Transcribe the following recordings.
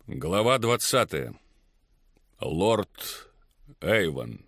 Глава 20. Лорд Эйвон.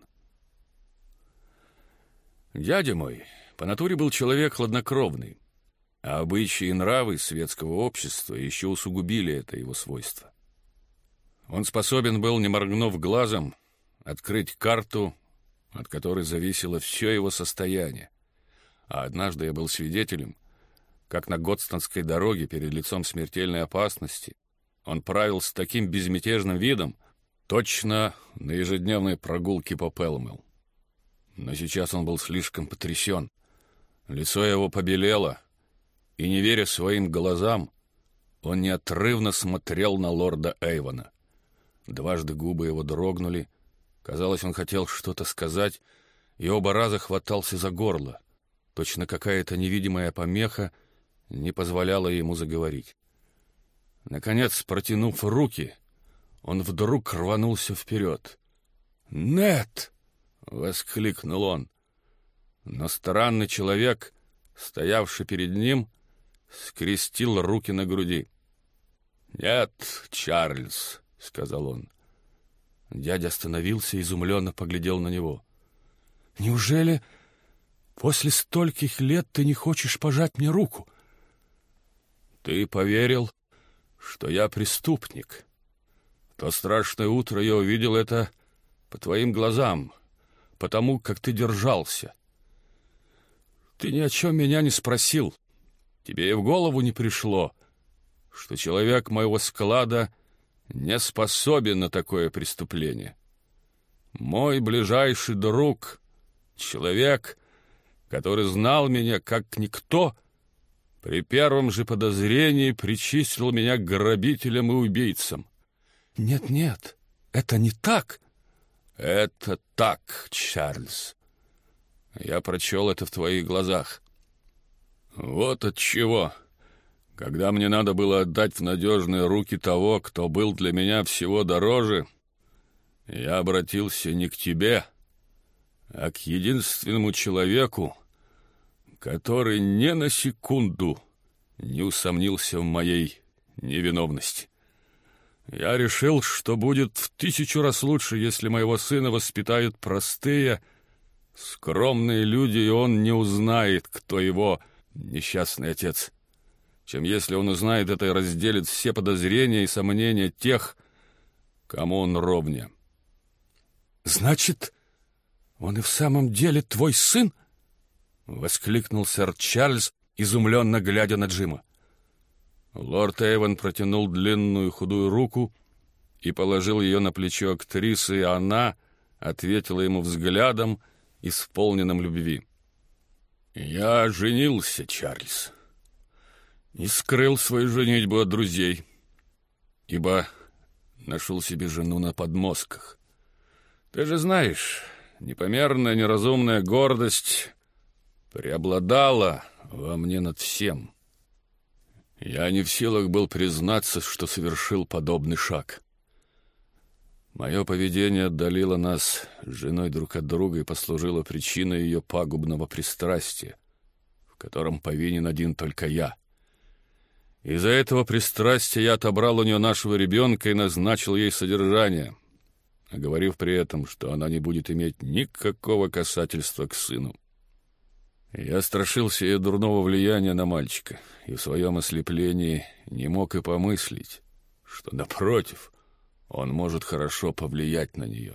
Дядя мой по натуре был человек хладнокровный, а обычаи и нравы светского общества еще усугубили это его свойство. Он способен был, не моргнув глазом, открыть карту, от которой зависело все его состояние. А однажды я был свидетелем, как на Годстонской дороге перед лицом смертельной опасности он правил с таким безмятежным видом, точно на ежедневной прогулке по Пэлмэл. Но сейчас он был слишком потрясен. Лицо его побелело, и, не веря своим глазам, он неотрывно смотрел на лорда Эйвона. Дважды губы его дрогнули. Казалось, он хотел что-то сказать, и оба раза хватался за горло. Точно какая-то невидимая помеха не позволяла ему заговорить. Наконец, протянув руки, он вдруг рванулся вперед. «Нет!» — воскликнул он. Но странный человек, стоявший перед ним, скрестил руки на груди. «Нет, Чарльз», — сказал он. Дядя остановился и изумленно поглядел на него. «Неужели после стольких лет ты не хочешь пожать мне руку?» «Ты поверил, что я преступник. В то страшное утро я увидел это по твоим глазам, потому как ты держался. Ты ни о чем меня не спросил. Тебе и в голову не пришло, что человек моего склада не способен на такое преступление. Мой ближайший друг, человек, который знал меня как никто, при первом же подозрении причислил меня к грабителям и убийцам. Нет, это не так. Это так, Чарльз. Я прочел это в твоих глазах. Вот отчего, когда мне надо было отдать в надежные руки того, кто был для меня всего дороже, я обратился не к тебе, а к единственному человеку, который ни на секунду не усомнился в моей невиновности. Я решил, что будет в 1000 раз лучше, если моего сына воспитают простые, скромные люди, и он не узнает, кто его несчастный отец, чем если он узнает это и разделит все подозрения и сомнения тех, кому он ровня. «Значит, он и в самом деле твой сын?» — воскликнул сэр Чарльз, изумленно глядя на Джима. Лорд Эйвон протянул длинную худую руку и положил ее на плечо актрисы, и она ответила ему взглядом, исполненным любви. «Я женился, Чарльз, и скрыл свою женитьбу от друзей, ибо нашел себе жену на подмостках. Ты же знаешь, непомерная неразумная гордость преобладала во мне над всем. Я не в силах был признаться, что совершил подобный шаг. Мое поведение отдалило нас с женой друг от друга и послужило причиной ее пагубного пристрастия, в котором повинен один только я. Из-за этого пристрастия я отобрал у нее нашего ребенка и назначил ей содержание, оговорив при этом, что она не будет иметь никакого касательства к сыну. Я страшился ее дурного влияния на мальчика, и в своем ослеплении не мог и помыслить, что, напротив, он может хорошо повлиять на нее.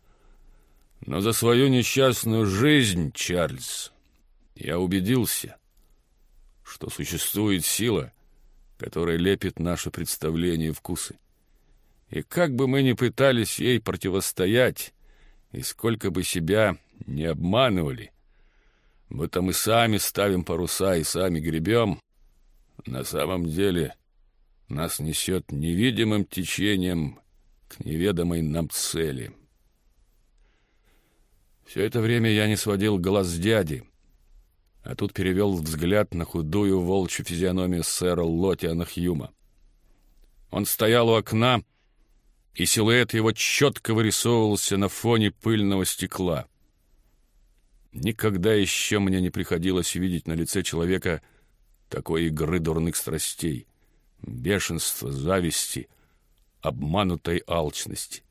Но за свою несчастную жизнь, Чарльз, я убедился, что существует сила, которая лепит наши представления и вкусы. И как бы мы ни пытались ей противостоять, и сколько бы себя не обманывали, будто мы сами ставим паруса и сами гребем, на самом деле нас несет невидимым течением к неведомой нам цели. Все это время я не сводил глаз с дяди, а тут перевел взгляд на худую волчью физиономию сэра Лотиана Хьюма. Он стоял у окна, и силуэт его четко вырисовывался на фоне пыльного стекла. Никогда еще мне не приходилось видеть на лице человека такой игры дурных страстей, бешенства, зависти, обманутой алчности.